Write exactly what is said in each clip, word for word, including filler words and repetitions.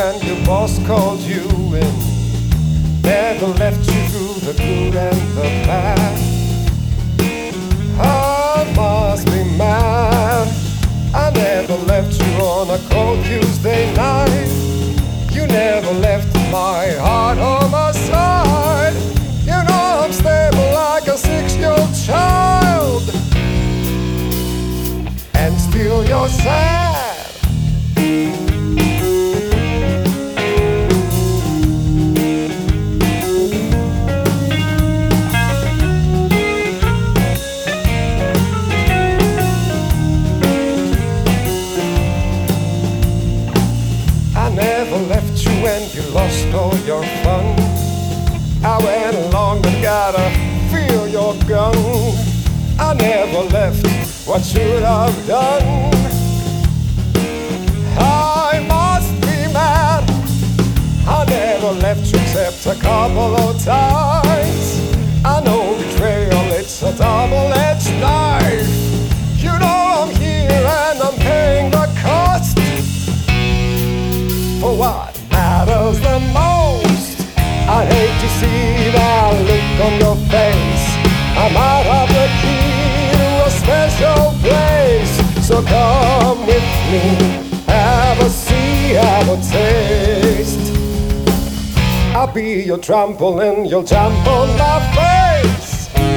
when your boss called you in. Never left you through the good and the bad. I must be mad. I never left you on a cold Tuesday night. You never left my heart on my side. You know I'm stable like a six-year-old child, and still you're sad. I never left you when you lost all your fun. I went along and gotta feel your gun. I never left, what should I've done? I must be mad. I never left you except a couple of times. I know betrayal, it's a double-edged knife. You know I'm here and I'm paying the cost for what matters the most. I hate to see that look on your face. I might have the key to a special place. So come with me, have a see, have a taste. I'll be your trampoline, you'll jump on my face.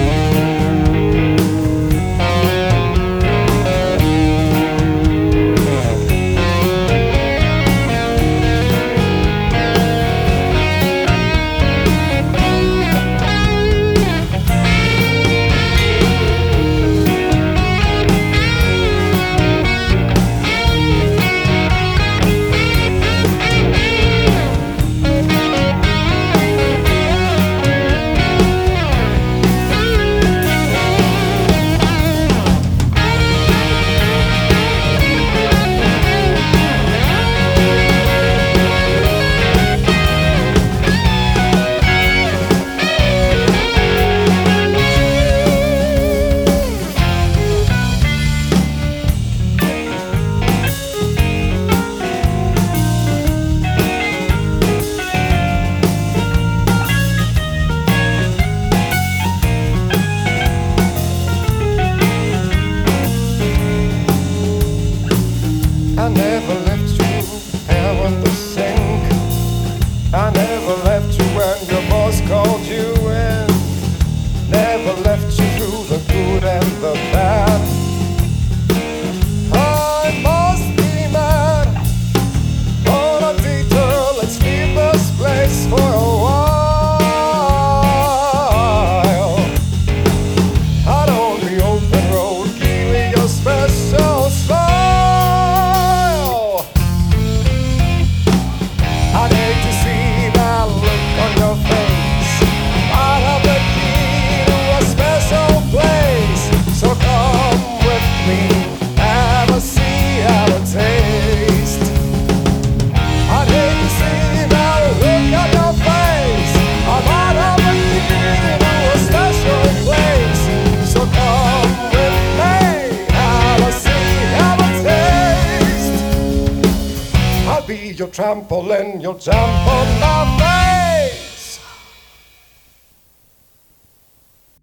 I never left you down in the sink. I never left you when your boss called you in. Never left you through the good and the bad. I must be mad. On a detour, let's leave this place for a while. Out on the open road, give me your special smile. I'd hate to see that look on your face. I'd have the key to a special place. So come with me, have a see, have a taste. I'd hate to see that look on your face. I might have the key to a special place. So come with me, have a see, have a taste. I'll be your trampoline, you'll jump on my face.